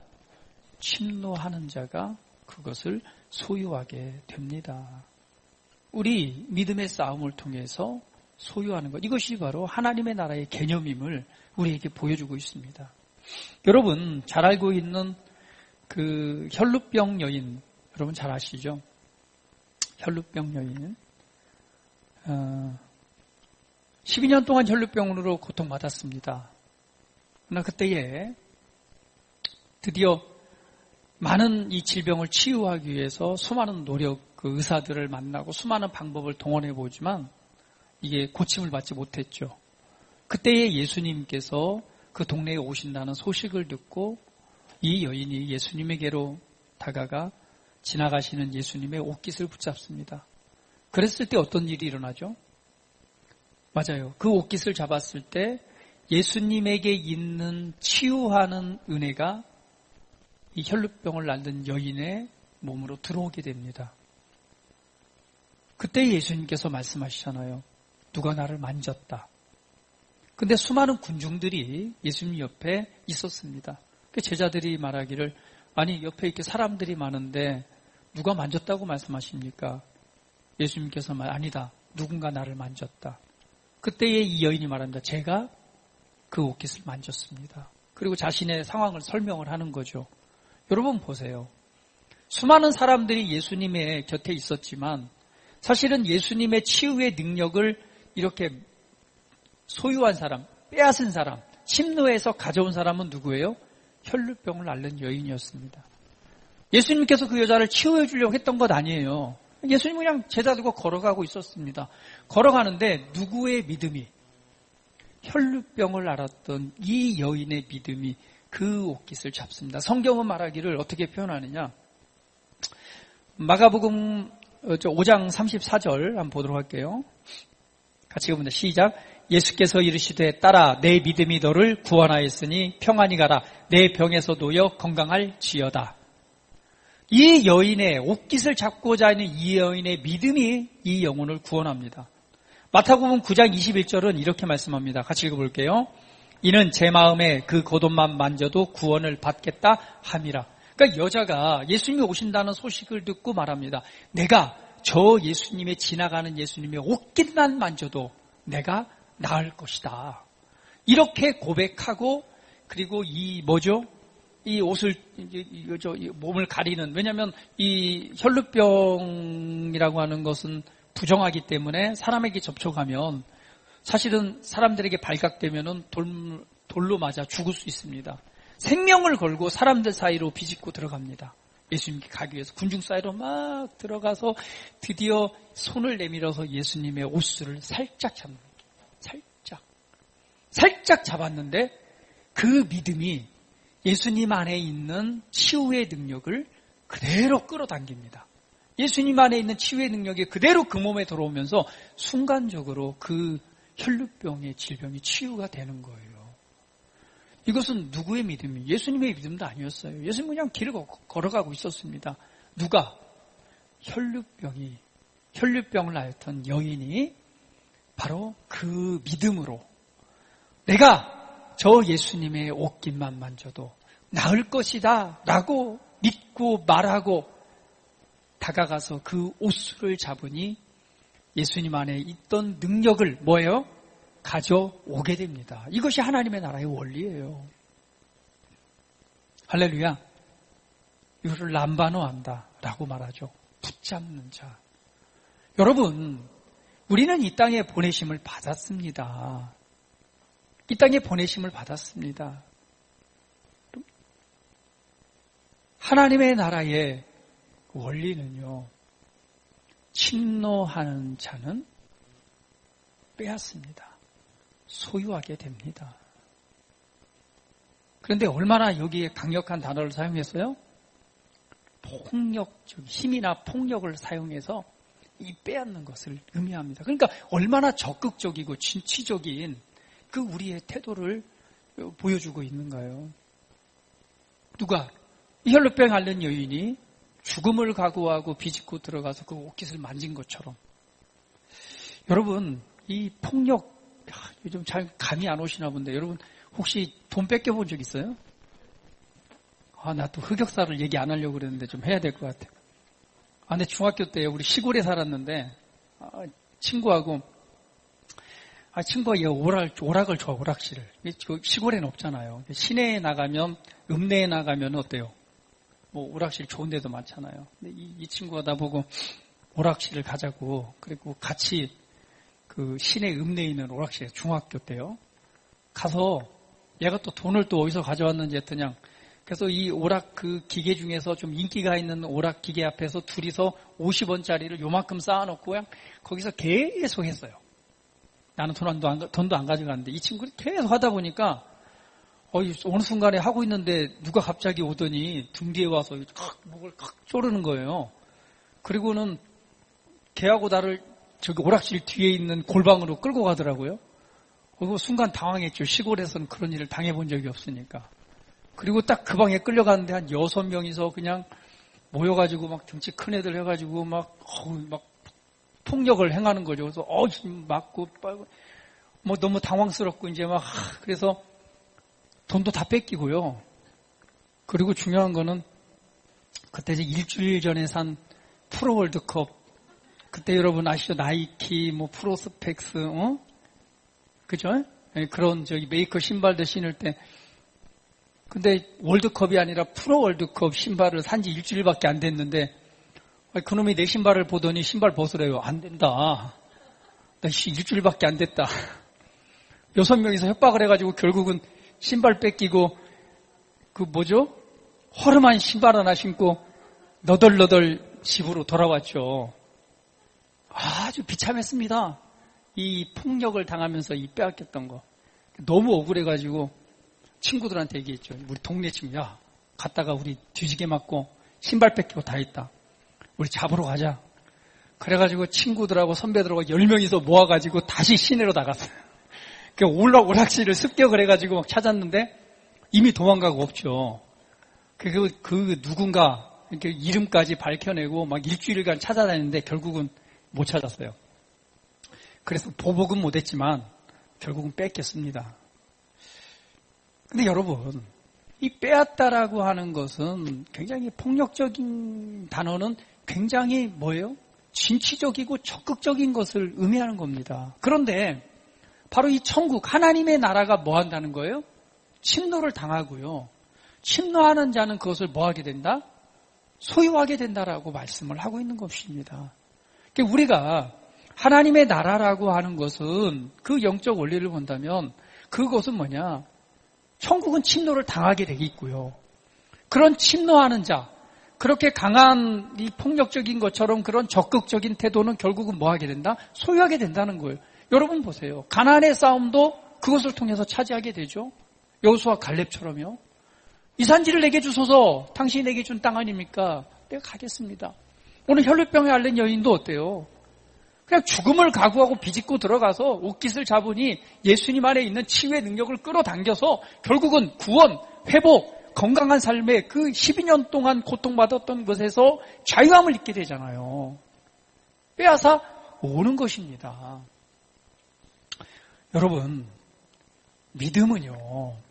침노하는 자가 그것을 소유하게 됩니다. 우리 믿음의 싸움을 통해서 소유하는 것. 이것이 바로 하나님의 나라의 개념임을 우리에게 보여주고 있습니다. 여러분 잘 알고 있는 그 혈루병 여인 여러분 잘 아시죠? 혈루병 여인 12년 동안 혈루병으로 고통받았습니다. 그러나 그때에 드디어 많은 이 질병을 치유하기 위해서 수많은 노력, 그 의사들을 만나고 수많은 방법을 동원해 보지만 이게 고침을 받지 못했죠. 그때에 예수님께서 그 동네에 오신다는 소식을 듣고 이 여인이 예수님에게로 다가가 지나가시는 예수님의 옷깃을 붙잡습니다. 그랬을 때 어떤 일이 일어나죠? 맞아요. 그 옷깃을 잡았을 때 예수님에게 있는 치유하는 은혜가 이 혈루병을 앓는 여인의 몸으로 들어오게 됩니다. 그때 예수님께서 말씀하시잖아요. 누가 나를 만졌다. 근데 수많은 군중들이 예수님 옆에 있었습니다. 제자들이 말하기를 아니 옆에 이렇게 사람들이 많은데 누가 만졌다고 말씀하십니까? 예수님께서 아니다. 누군가 나를 만졌다. 그때에 이 여인이 말합니다. 제가 그 옷깃을 만졌습니다. 그리고 자신의 상황을 설명을 하는 거죠. 여러분 보세요. 수많은 사람들이 예수님의 곁에 있었지만 사실은 예수님의 치유의 능력을 이렇게 소유한 사람, 빼앗은 사람, 침노해서 가져온 사람은 누구예요? 혈루병을 앓는 여인이었습니다. 예수님께서 그 여자를 치유해 주려고 했던 것 아니에요. 예수님은 그냥 제자 두고 걸어가고 있었습니다. 걸어가는데 누구의 믿음이, 혈루병을 앓았던 이 여인의 믿음이 그 옷깃을 잡습니다. 성경은 말하기를 어떻게 표현하느냐. 마가복음 5장 34절 한번 보도록 할게요. 같이 읽어봅니다. 시작. 예수께서 이르시되 딸아 내 믿음이 너를 구원하였으니 평안히 가라. 내 병에서 놓여 건강할지어다. 이 여인의 옷깃을 잡고자 하는 이 여인의 믿음이 이 영혼을 구원합니다. 마태복음 9장 21절은 이렇게 말씀합니다. 같이 읽어볼게요. 이는 제 마음에 그 겉옷만 만져도 구원을 받겠다 함이라. 그러니까 여자가 예수님이 오신다는 소식을 듣고 말합니다. 내가 저 예수님의 지나가는 예수님의 옷깃만 만져도 내가 나을 것이다. 이렇게 고백하고 그리고 이 옷을 몸을 가리는, 왜냐하면 이 혈루병이라고 하는 것은 부정하기 때문에 사람에게 접촉하면 사실은 사람들에게 발각되면은 돌로 맞아 죽을 수 있습니다. 생명을 걸고 사람들 사이로 비집고 들어갑니다. 예수님께 가기 위해서 군중 사이로 막 들어가서 드디어 손을 내밀어서 예수님의 옷줄을 살짝 잡는 거예요. 살짝 잡았는데 그 믿음이 예수님 안에 있는 치유의 능력을 그대로 끌어당깁니다. 예수님 안에 있는 치유의 능력이 그대로 그 몸에 들어오면서 순간적으로 그 혈루병의 질병이 치유가 되는 거예요. 이것은 누구의 믿음이? 예수님의 믿음도 아니었어요. 예수님은 그냥 길을 걸어가고 있었습니다. 누가? 혈루병을 앓던 여인이 바로 그 믿음으로 내가 저 예수님의 옷깃만 만져도 나을 것이다 라고 믿고 말하고 다가가서 그 옷술을 잡으니 예수님 안에 있던 능력을 뭐예요? 가져오게 됩니다. 이것이 하나님의 나라의 원리예요. 할렐루야. 이것을 람바노한다 라고 말하죠. 붙잡는 자. 여러분, 우리는 이 땅에 보내심을 받았습니다. 이 땅에 보내심을 받았습니다. 하나님의 나라의 원리는요, 침노하는 자는 빼앗습니다. 소유하게 됩니다. 그런데 얼마나 여기에 강력한 단어를 사용했어요? 폭력적, 힘이나 폭력을 사용해서 이 빼앗는 것을 의미합니다. 그러니까 얼마나 적극적이고 진취적인 그 우리의 태도를 보여주고 있는가요? 누가? 이 혈루병 앓는 여인이 죽음을 각오하고 비집고 들어가서 그 옷깃을 만진 것처럼. 여러분, 이 폭력, 요즘 잘 감이 안 오시나 본데, 여러분 혹시 돈 뺏겨본 적 있어요? 나 또 흑역사를 얘기 안 하려고 그랬는데 좀 해야 될 것 같아요. 근데 중학교 때 우리 시골에 살았는데, 친구가 오락을 좋아, 오락실을. 시골에는 없잖아요. 시내에 나가면, 읍내에 나가면 어때요? 오락실 좋은 데도 많잖아요. 근데 이 친구가 나보고 오락실을 가자고, 그리고 같이 그 시내 읍내에 있는 오락실에 중학교 때요. 가서 얘가 또 돈을 또 어디서 가져왔는지 했더니, 그래서 이 오락 그 기계 중에서 좀 인기가 있는 오락 기계 앞에서 둘이서 50원짜리를 요만큼 쌓아놓고 그냥 거기서 계속 했어요. 나는 돈도 안 가져갔는데 이 친구는 계속 하다 보니까 어느 순간에 하고 있는데 누가 갑자기 오더니 등 뒤에 와서 목을 쪼르는 거예요. 그리고는 걔하고 나를 저기 오락실 뒤에 있는 골방으로 끌고 가더라고요. 그리고 순간 당황했죠. 시골에서는 그런 일을 당해본 적이 없으니까. 그리고 딱 그 방에 끌려가는데 한 6명이서 그냥 모여가지고 막 등치 큰 애들 해가지고 막 폭력을 행하는 거죠. 그래서 맞고 너무 당황스럽고 이제 그래서 돈도 다 뺏기고요. 그리고 중요한 거는 그때 이제 일주일 전에 산 프로 월드컵 그때 여러분 아시죠? 나이키, 프로스펙스, 그죠? 그런 메이커 신발도 신을 때. 근데 월드컵이 아니라 프로 월드컵 신발을 산 지 일주일밖에 안 됐는데, 그놈이 내 신발을 보더니 신발 벗으래요. 안 된다. 나 일주일밖에 안 됐다. 6명이서 협박을 해가지고 결국은 신발 뺏기고, 허름한 신발 하나 신고, 너덜너덜 집으로 돌아왔죠. 아주 비참했습니다. 이 폭력을 당하면서 이 빼앗겼던 거. 너무 억울해가지고 친구들한테 얘기했죠. 우리 동네 친구, 야, 갔다가 우리 뒤지게 맞고 신발 뺏기고 다 했다. 우리 잡으러 가자. 그래가지고 친구들하고 선배들하고 10명이서 모아가지고 다시 시내로 나갔어요. 오락실을 습격을 해가지고 막 찾았는데 이미 도망가고 없죠. 그 누군가 이렇게 이름까지 밝혀내고 막 일주일간 찾아다녔는데 결국은 못 찾았어요. 그래서 보복은 못했지만 결국은 뺏겼습니다. 근데 여러분, 이 빼앗다라고 하는 것은 굉장히 폭력적인 단어는 굉장히 뭐예요? 진취적이고 적극적인 것을 의미하는 겁니다. 그런데 바로 이 천국, 하나님의 나라가 뭐 한다는 거예요? 침노를 당하고요. 침노하는 자는 그것을 뭐 하게 된다? 소유하게 된다라고 말씀을 하고 있는 것입니다. 그러니까 우리가 하나님의 나라라고 하는 것은 그 영적 원리를 본다면 그것은 뭐냐? 천국은 침노를 당하게 되겠고요. 그런 침노하는 자, 그렇게 강한 이 폭력적인 것처럼 그런 적극적인 태도는 결국은 뭐 하게 된다? 소유하게 된다는 거예요. 여러분 보세요. 가나안의 싸움도 그것을 통해서 차지하게 되죠. 여호수아 갈렙처럼요. 이 산지를 내게 주소서. 당신이 내게 준 땅 아닙니까? 내가 가겠습니다. 오늘 혈루병에 앓는 여인도 어때요? 그냥 죽음을 각오하고 비집고 들어가서 옷깃을 잡으니 예수님 안에 있는 치유의 능력을 끌어당겨서 결국은 구원, 회복, 건강한 삶에 그 12년 동안 고통받았던 것에서 자유함을 잊게 되잖아요. 빼앗아 오는 것입니다. 여러분, 믿음은요,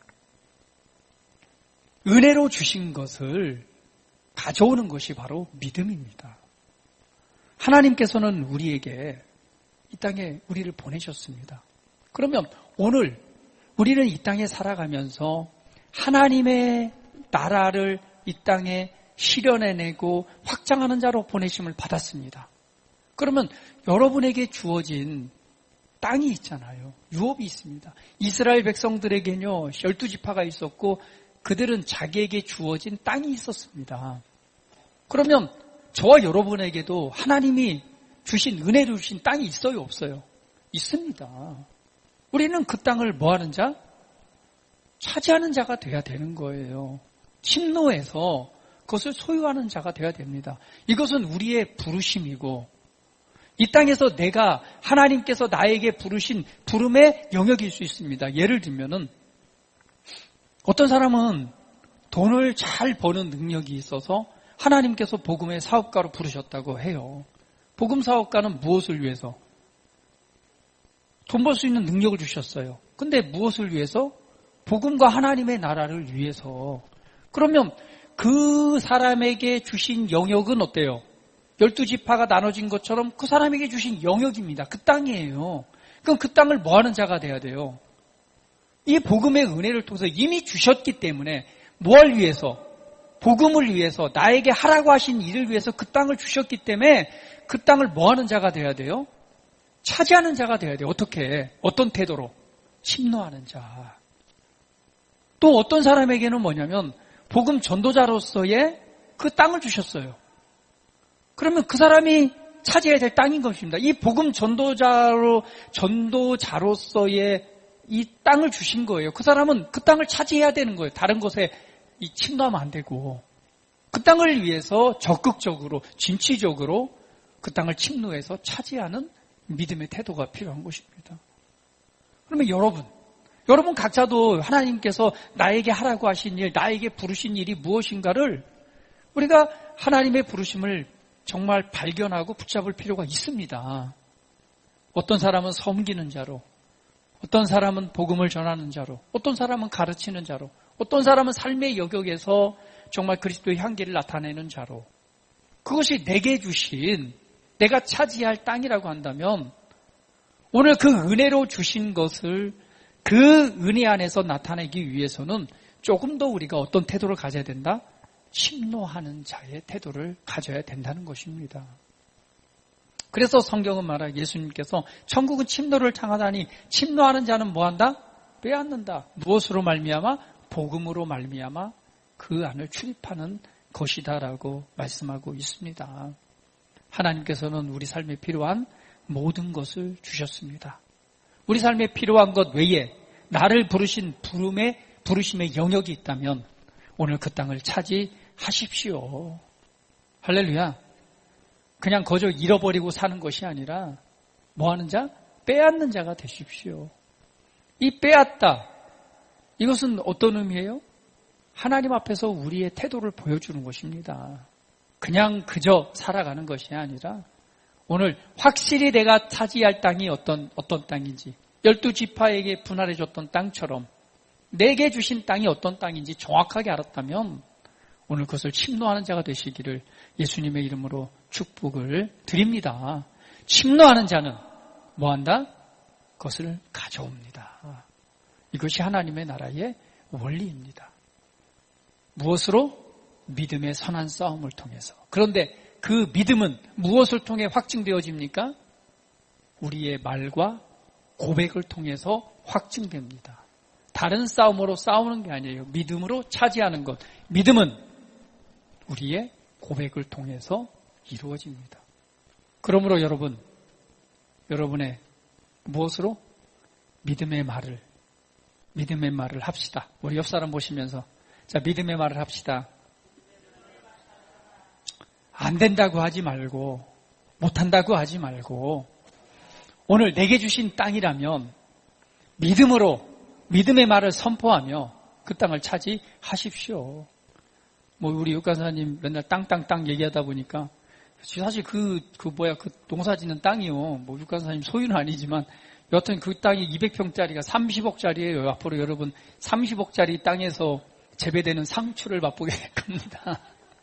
은혜로 주신 것을 가져오는 것이 바로 믿음입니다. 하나님께서는 우리에게 이 땅에 우리를 보내셨습니다. 그러면 오늘 우리는 이 땅에 살아가면서 하나님의 나라를 이 땅에 실현해내고 확장하는 자로 보내심을 받았습니다. 그러면 여러분에게 주어진 땅이 있잖아요. 유업이 있습니다. 이스라엘 백성들에게는요, 12지파가 있었고 그들은 자기에게 주어진 땅이 있었습니다. 그러면 저와 여러분에게도 하나님이 주신 은혜로 주신 땅이 있어요, 없어요? 있습니다. 우리는 그 땅을 뭐 하는 자? 차지하는 자가 돼야 되는 거예요. 침노해서 그것을 소유하는 자가 돼야 됩니다. 이것은 우리의 부르심이고 이 땅에서 내가 하나님께서 나에게 부르신 부름의 영역일 수 있습니다. 예를 들면은 어떤 사람은 돈을 잘 버는 능력이 있어서 하나님께서 복음의 사업가로 부르셨다고 해요. 복음 사업가는 무엇을 위해서? 돈 벌 수 있는 능력을 주셨어요. 근데 무엇을 위해서? 복음과 하나님의 나라를 위해서. 그러면 그 사람에게 주신 영역은 어때요? 12지파가 나눠진 것처럼 그 사람에게 주신 영역입니다. 그 땅이에요. 그럼 그 땅을 뭐 하는 자가 돼야 돼요? 이 복음의 은혜를 통해서 이미 주셨기 때문에 뭘 위해서? 복음을 위해서 나에게 하라고 하신 일을 위해서 그 땅을 주셨기 때문에 그 땅을 뭐 하는 자가 돼야 돼요? 차지하는 자가 돼야 돼요. 어떻게? 어떤 태도로? 침노하는 자. 또 어떤 사람에게는 뭐냐면 복음 전도자로서의 그 땅을 주셨어요. 그러면 그 사람이 차지해야 될 땅인 것입니다. 이 복음 전도자로서의 이 땅을 주신 거예요. 그 사람은 그 땅을 차지해야 되는 거예요. 다른 곳에 이 침노하면 안 되고 그 땅을 위해서 적극적으로 진취적으로 그 땅을 침노해서 차지하는 믿음의 태도가 필요한 것입니다. 그러면 여러분 각자도 하나님께서 나에게 하라고 하신 일, 나에게 부르신 일이 무엇인가를 우리가 하나님의 부르심을 정말 발견하고 붙잡을 필요가 있습니다. 어떤 사람은 섬기는 자로, 어떤 사람은 복음을 전하는 자로, 어떤 사람은 가르치는 자로, 어떤 사람은 삶의 영역에서 정말 그리스도의 향기를 나타내는 자로. 그것이 내게 주신 내가 차지할 땅이라고 한다면 오늘 그 은혜로 주신 것을 그 은혜 안에서 나타내기 위해서는 조금 더 우리가 어떤 태도를 가져야 된다? 침노하는 자의 태도를 가져야 된다는 것입니다. 그래서 성경은 말하기 예수님께서 천국은 침노를 당하다니 침노하는 자는 뭐한다? 빼앗는다. 무엇으로 말미암아? 복음으로 말미암아 그 안을 출입하는 것이다라고 말씀하고 있습니다. 하나님께서는 우리 삶에 필요한 모든 것을 주셨습니다. 우리 삶에 필요한 것 외에 나를 부르신 부르심의 영역이 있다면 오늘 그 땅을 차지하십시오. 할렐루야. 그냥 거저 잃어버리고 사는 것이 아니라 뭐하는 자? 빼앗는 자가 되십시오. 이 빼앗다. 이것은 어떤 의미예요? 하나님 앞에서 우리의 태도를 보여주는 것입니다. 그냥 그저 살아가는 것이 아니라 오늘 확실히 내가 차지할 땅이 어떤 땅인지 12지파에게 분할해 줬던 땅처럼 내게 주신 땅이 어떤 땅인지 정확하게 알았다면 오늘 그것을 침노하는 자가 되시기를 예수님의 이름으로 축복을 드립니다. 침노하는 자는 뭐한다? 그것을 가져옵니다. 이것이 하나님의 나라의 원리입니다. 무엇으로? 믿음의 선한 싸움을 통해서. 그런데 그 믿음은 무엇을 통해 확증되어집니까? 우리의 말과 고백을 통해서 확증됩니다. 다른 싸움으로 싸우는 게 아니에요. 믿음으로 차지하는 것. 믿음은 우리의 고백을 통해서 이루어집니다. 그러므로 여러분의 무엇으로? 믿음의 말을 합시다. 우리 옆 사람 보시면서 자, 믿음의 말을 합시다. 안 된다고 하지 말고 못한다고 하지 말고 오늘 내게 주신 땅이라면 믿음의 말을 선포하며 그 땅을 차지하십시오. 우리 육간사님 맨날 땅 얘기하다 보니까 사실 그 농사 짓는 땅이요. 육간사님 소유는 아니지만 여튼 그 땅이 200평짜리가 30억짜리예요. 앞으로 여러분 30억짜리 땅에서 재배되는 상추를 맛보게 될 겁니다.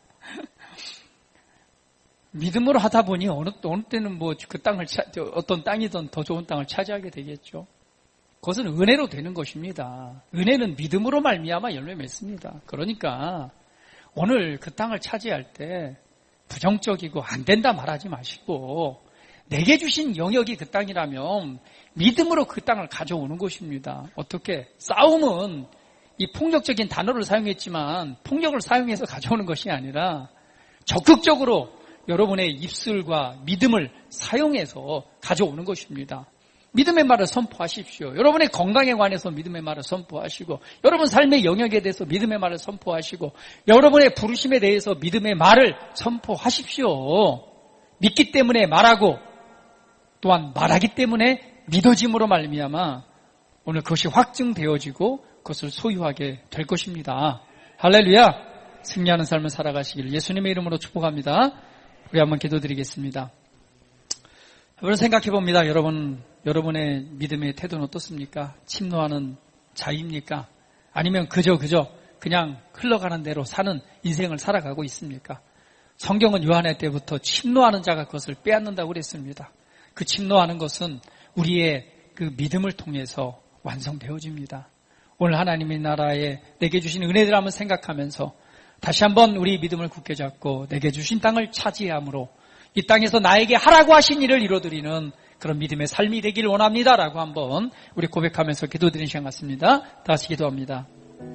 믿음으로 하다 보니 어느 때는 그 땅을 어떤 땅이든 더 좋은 땅을 차지하게 되겠죠. 그것은 은혜로 되는 것입니다. 은혜는 믿음으로 말미암아 열매 맺습니다. 그러니까 오늘 그 땅을 차지할 때 부정적이고 안 된다 말하지 마시고 내게 주신 영역이 그 땅이라면 믿음으로 그 땅을 가져오는 것입니다. 어떻게? 싸움은 이 폭력적인 단어를 사용했지만 폭력을 사용해서 가져오는 것이 아니라 적극적으로 여러분의 입술과 믿음을 사용해서 가져오는 것입니다. 믿음의 말을 선포하십시오. 여러분의 건강에 관해서 믿음의 말을 선포하시고 여러분 삶의 영역에 대해서 믿음의 말을 선포하시고 여러분의 부르심에 대해서 믿음의 말을 선포하십시오. 믿기 때문에 말하고 또한 말하기 때문에 믿어짐으로 말미암아 오늘 그것이 확증되어지고 그것을 소유하게 될 것입니다. 할렐루야. 승리하는 삶을 살아가시기를 예수님의 이름으로 축복합니다. 우리 한번 기도드리겠습니다. 여러분 생각해 봅니다. 여러분의 믿음의 태도는 어떻습니까? 침노하는 자입니까? 아니면 그저 그냥 흘러가는 대로 사는 인생을 살아가고 있습니까? 성경은 요한의 때부터 침노하는 자가 그것을 빼앗는다고 그랬습니다. 그 침노하는 것은 우리의 그 믿음을 통해서 완성되어집니다. 오늘 하나님의 나라에 내게 주신 은혜들 한번 생각하면서 다시 한번 우리 믿음을 굳게 잡고 내게 주신 땅을 차지함으로 이 땅에서 나에게 하라고 하신 일을 이루어드리는 그런 믿음의 삶이 되길 원합니다라고 한번 우리 고백하면서 기도드리는 시간 같습니다. 다시 기도합니다.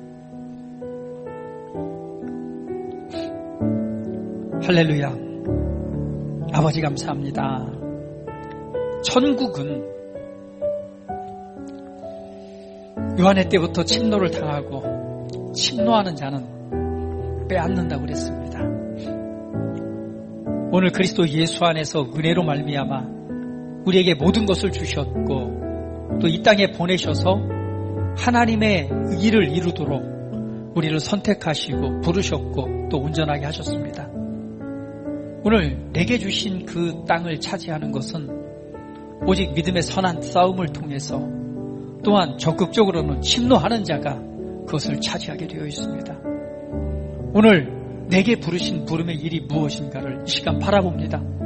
할렐루야. 아버지 감사합니다. 천국은 요한의 때부터 침노를 당하고 침노하는 자는 빼앗는다고 그랬습니다. 오늘 그리스도 예수 안에서 은혜로 말미암아 우리에게 모든 것을 주셨고 또 이 땅에 보내셔서 하나님의 일을 이루도록 우리를 선택하시고 부르셨고 또 온전하게 하셨습니다. 오늘 내게 주신 그 땅을 차지하는 것은 오직 믿음의 선한 싸움을 통해서 또한 적극적으로는 침노하는 자가 그것을 차지하게 되어 있습니다. 오늘 내게 부르신 부름의 일이 무엇인가를 이 시간 바라봅니다.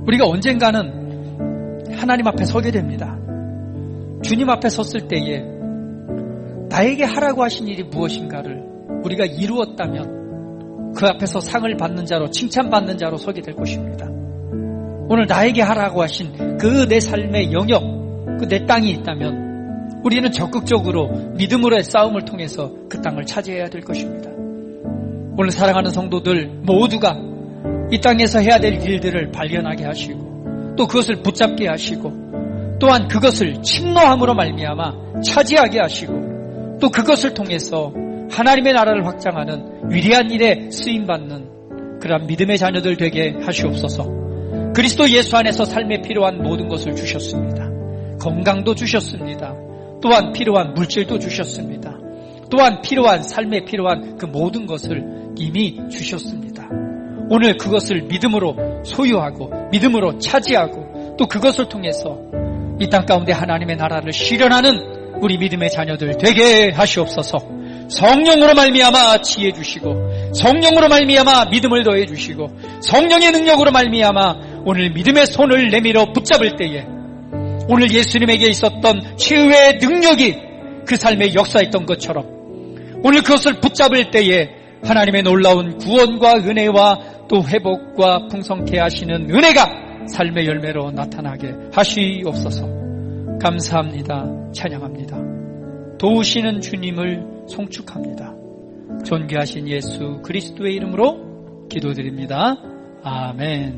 우리가 언젠가는 하나님 앞에 서게 됩니다. 주님 앞에 섰을 때에 나에게 하라고 하신 일이 무엇인가를 우리가 이루었다면 그 앞에서 상을 받는 자로, 칭찬받는 자로 서게 될 것입니다. 오늘 나에게 하라고 하신 그 내 삶의 영역, 그 내 땅이 있다면 우리는 적극적으로 믿음으로의 싸움을 통해서 그 땅을 차지해야 될 것입니다. 오늘 사랑하는 성도들 모두가 이 땅에서 해야 될 일들을 발견하게 하시고 또 그것을 붙잡게 하시고 또한 그것을 침노함으로 말미암아 차지하게 하시고 또 그것을 통해서 하나님의 나라를 확장하는 위대한 일에 쓰임받는 그런 믿음의 자녀들 되게 하시옵소서. 그리스도 예수 안에서 삶에 필요한 모든 것을 주셨습니다. 건강도 주셨습니다. 또한 필요한 물질도 주셨습니다. 또한 필요한 삶에 필요한 그 모든 것을 이미 주셨습니다. 오늘 그것을 믿음으로 소유하고 믿음으로 차지하고 또 그것을 통해서 이 땅 가운데 하나님의 나라를 실현하는 우리 믿음의 자녀들 되게 하시옵소서. 성령으로 말미암아 지혜 주시고 성령으로 말미암아 믿음을 더해 주시고 성령의 능력으로 말미암아 오늘 믿음의 손을 내밀어 붙잡을 때에 오늘 예수님에게 있었던 치유의 능력이 그 삶에 역사했던 것처럼 오늘 그것을 붙잡을 때에 하나님의 놀라운 구원과 은혜와 또 회복과 풍성케 하시는 은혜가 삶의 열매로 나타나게 하시옵소서. 감사합니다. 찬양합니다. 도우시는 주님을 송축합니다. 존귀하신 예수 그리스도의 이름으로 기도드립니다. 아멘.